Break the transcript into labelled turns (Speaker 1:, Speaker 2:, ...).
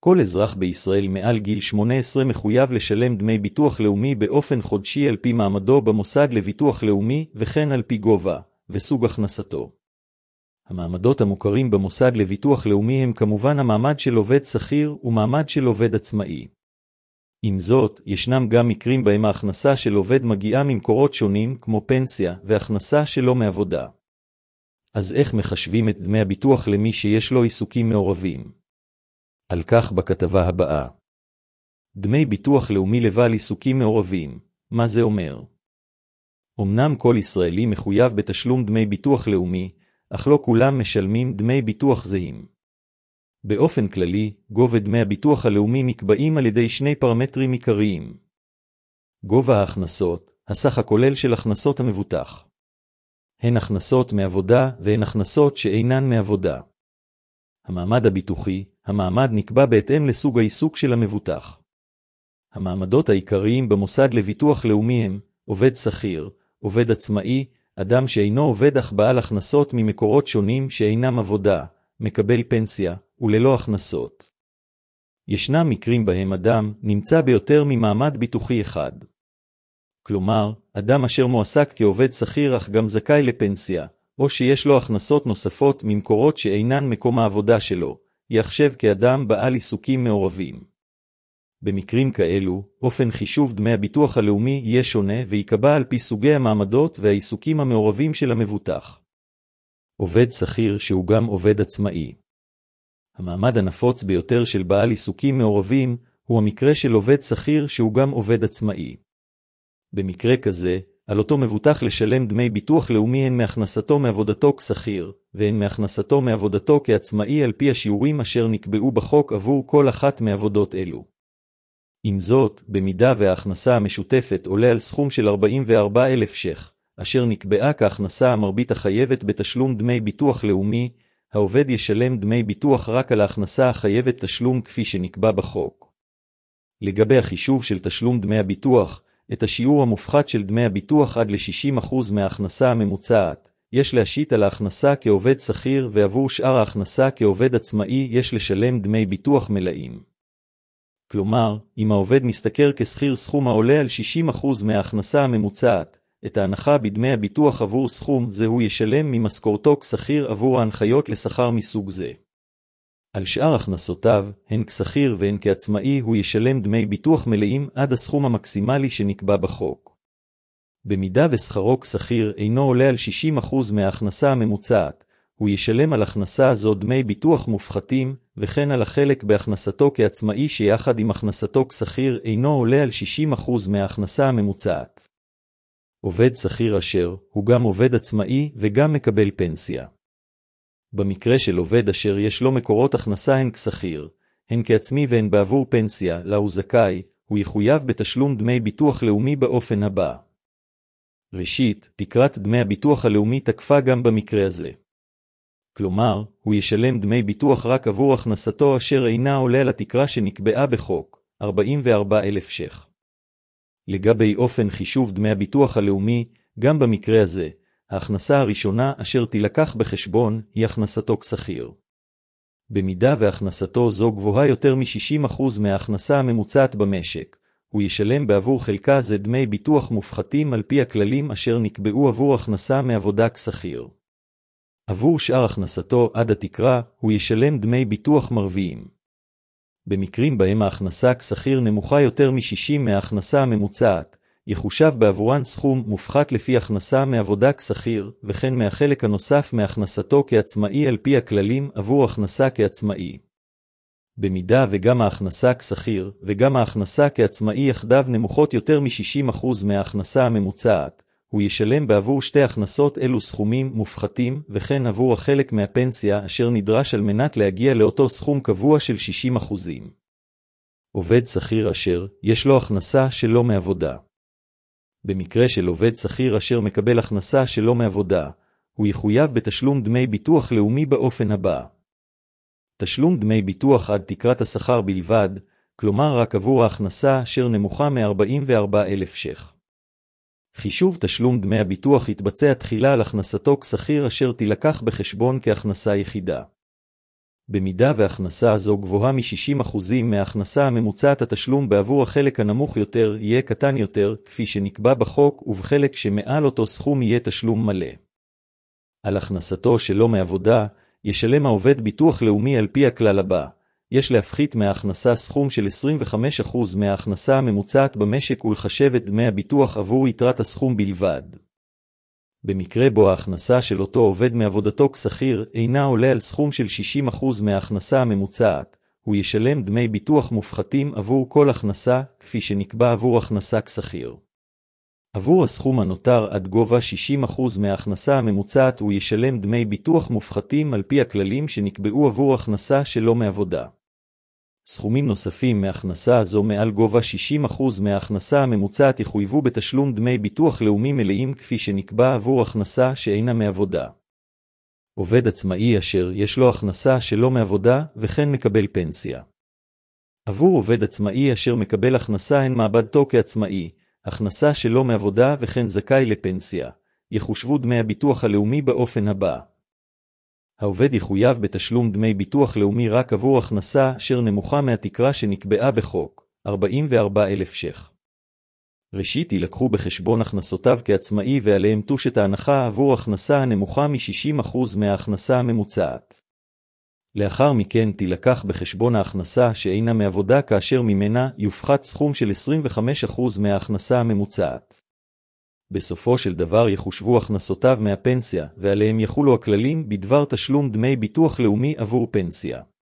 Speaker 1: כל אזרח בישראל מעל גיל 18 מחויב לשלם דמי ביטוח לאומי באופן חודשי על פי מעמדו במוסד לביטוח לאומי וכן על פי גובה וסוג הכנסתו. המעמדות המוכרים במוסד לביטוח לאומי הם כמובן המעמד של עובד שכיר ומעמד של עובד עצמאי. עם זאת, ישנם גם מקרים בהם ההכנסה של עובד מגיעה ממקורות שונים כמו פנסיה והכנסה שלא מעבודה. אז איך מחשבים את דמי הביטוח למי שיש לו עיסוקים מעורבים? על כך בכתבה הבאה. דמי ביטוח לאומי לבעל עיסוקים מעורבים, מה זה אומר? אמנם כל ישראלי מחויב בתשלום דמי ביטוח לאומי, אך לא כולם משלמים דמי ביטוח זהים. באופן כללי, גובה דמי הביטוח הלאומי נקבעים על ידי שני פרמטרים עיקריים. גובה ההכנסות, הסך הכולל של הכנסות המבוטח. הן הכנסות מעבודה והן הכנסות שאינן מעבודה. המעמד הביטוחי, המעמד נקבע בהתאם לסוג העיסוק של המבוטח. המעמדות העיקריים במוסד לביטוח לאומי הם עובד שכיר, עובד עצמאי, אדם שאינו עובד אך בעל הכנסות ממקורות שונים שאינם עבודה, מקבל פנסיה וללא הכנסות. ישנם מקרים בהם אדם נמצא ביותר ממעמד ביטוחי אחד. כלומר, אדם אשר מועסק כעובד שכיר אך גם זכאי לפנסיה, או שיש לו הכנסות נוספות ממקורות שאינן מקום העבודה שלו, יחשב כאדם בעל עיסוקים מעורבים. במקרים כאלו, אופן חישוב דמי הביטוח הלאומי יהיה שונה ויקבע על פי סוגי המעמדות והעיסוקים המעורבים של המבוטח. עובד שכיר שהוא גם עובד עצמאי. המעמד הנפוץ ביותר של בעל עיסוקים מעורבים הוא המקרה של עובד שכיר שהוא גם עובד עצמאי. במקרה כזה, על אותו מבוטח לשלם דמי ביטוח לאומי הן מהכנסתו מעבודתו כשכיר, והן מהכנסתו מעבודתו כעצמאי על פי השיעורים אשר נקבעו בחוק עבור כל אחת מעבודות אלו. עם זאת, במידה וההכנסה המשותפת עולה על סכום של 44,000 ש"ח, אשר נקבעה כהכנסה המרבית החייבת בתשלום דמי ביטוח לאומי, העובד ישלם דמי ביטוח רק על ההכנסה החייבת תשלום כפי שנקבע בחוק. לגבי החישוב של תשלום דמי הביטוח, את השיעור המופחת של דמי הביטוח עד ל-60% מההכנסה הממוצעת, יש להשית על ההכנסה כעובד שכיר ועבור שאר ההכנסה כעובד עצמאי יש לשלם דמי ביטוח מלאים. כלומר, אם העובד משתכר כשכיר סכום העולה על 60% מההכנסה הממוצעת, את ההנחה בדמי הביטוח עבור סכום זה הוא ישלם ממשכורתו כשכיר עבור ההנחיות לשכר מסוג זה. על שאר הכנסותיו, הן כשכיר והן כעצמאי הוא ישלם דמי ביטוח מלאים עד הסכום המקסימלי שנקבע בחוק. במידה ושכרו כשכיר אינו עולה על 60% מההכנסה הממוצעת, הוא ישלם על הכנסה זו דמי ביטוח מופחתים, וכן על החלק בהכנסתו כעצמאי שיחד עם הכנסתו כשכיר אינו עולה על 60% מההכנסה הממוצעת. עובד שכיר אשר הוא גם עובד עצמאי וגם מקבל פנסיה. במקרה של עובד אשר יש לו מקורות הכנסה הן כשכיר, הן כעצמי והן בעבור פנסיה, לה הוא זכאי, הוא יחויב בתשלום דמי ביטוח לאומי באופן הבא. ראשית, תקרת דמי הביטוח הלאומי תקפה גם במקרה הזה. כלומר, הוא ישלם דמי ביטוח רק עבור הכנסתו אשר אינה עולה על התקרה שנקבעה בחוק, 44,000 ש"ח. לגבי אופן חישוב דמי הביטוח הלאומי, גם במקרה הזה, ההכנסה הראשונה אשר תילקח בחשבון היא הכנסתו כשכיר. במידה והכנסתו זו גבוהה יותר מ-60% מההכנסה הממוצעת במשק, הוא ישלם בעבור חלקה זה דמי ביטוח מופחתים על פי הכללים אשר נקבעו עבור הכנסה מעבודה כשכיר. עבור שאר הכנסתו עד התקרה, הוא ישלם דמי ביטוח מרביים. במקרים בהם ההכנסה כשכיר נמוכה יותר מ-60 מההכנסה הממוצעת, יחושב בעבורן סכום מופחת לפי הכנסה מעבודה כשכיר, וכן מהחלק הנוסף מהכנסתו כעצמאי על פי הכללים עבור הכנסה כעצמאי. במידה וגם ההכנסה כשכיר וגם ההכנסה כעצמאי יחדיו נמוכות יותר מ-60% מההכנסה הממוצעת, הוא ישלם בעבור שתי הכנסות אלו סכומים מופחתים, וכן עבור החלק מהפנסיה אשר נדרש על מנת להגיע לאותו סכום קבוע של 60%. עובד שכיר אשר יש לו הכנסה שלא מעבודה. במקרה של עובד שכיר אשר מקבל הכנסה שלא מעבודה, הוא יחויב בתשלום דמי ביטוח לאומי באופן הבא. תשלום דמי ביטוח עד תקרת השכר בלבד, כלומר רק עבור ההכנסה אשר נמוכה מ-44,000 ש"ח. חישוב תשלום דמי הביטוח יתבצע תחילה על הכנסתו כשכיר אשר תילקח בחשבון כהכנסה יחידה. במידה והכנסה הזו גבוהה מ-60% מההכנסה הממוצעת, התשלום בעבור החלק הנמוך יותר יהיה קטן יותר, כפי שנקבע בחוק, ובחלק שמעל אותו סכום יהיה תשלום מלא. על הכנסתו שלא מעבודה, ישלם העובד ביטוח לאומי על פי הכלל הבא: יש להפחית מההכנסה סכום של 25% מההכנסה הממוצעת במשק ולחשב את דמי הביטוח עבור יתרת הסכום בלבד. במקרה בו ההכנסה של אותו עובד מעבודתו כשכיר אינה עולה על סכום של 60% מההכנסה הממוצעת, הוא ישלם דמי ביטוח מופחתים עבור כל הכנסה, כפי שנקבע עבור הכנסה כשכיר. עבור הסכום הנותר עד גובה 60% מההכנסה הממוצעת הוא ישלם דמי ביטוח מופחתים על פי הכללים שנקבעו עבור הכנסה שלא מעבודה. סכומים נוספים מהכנסה זו מעל גובה 60% מההכנסה הממוצעת יחויבו בתשלום דמי ביטוח לאומי מלאים כפי שנקבע עבור הכנסה שאינה מעבודה. עובד עצמאי אשר יש לו הכנסה שלא מעבודה וכן מקבל פנסיה. עבור עובד עצמאי אשר מקבל הכנסה הן מעבדתו כעצמאי, הכנסה שלא מעבודה וכן זכאי לפנסיה, יחושבו דמי הביטוח הלאומי באופן הבא. העובד יחויב בתשלום דמי ביטוח לאומי רק עבור הכנסה אשר נמוכה מהתקרה שנקבעה בחוק, 44,000 ש"ח. ראשית יילקחו בחשבון הכנסותיו כעצמאי ועליהם תושת ההנחה עבור הכנסה הנמוכה מ-60% מההכנסה הממוצעת. לאחר מכן תילקח בחשבון ההכנסה שאינה מעבודה כאשר ממנה יופחת סכום של 25% מההכנסה הממוצעת. בסופו של דבר יחושבו הכנסותיו מהפנסיה, ועליהם יחולו הכללים בדבר תשלום דמי ביטוח לאומי עבור פנסיה.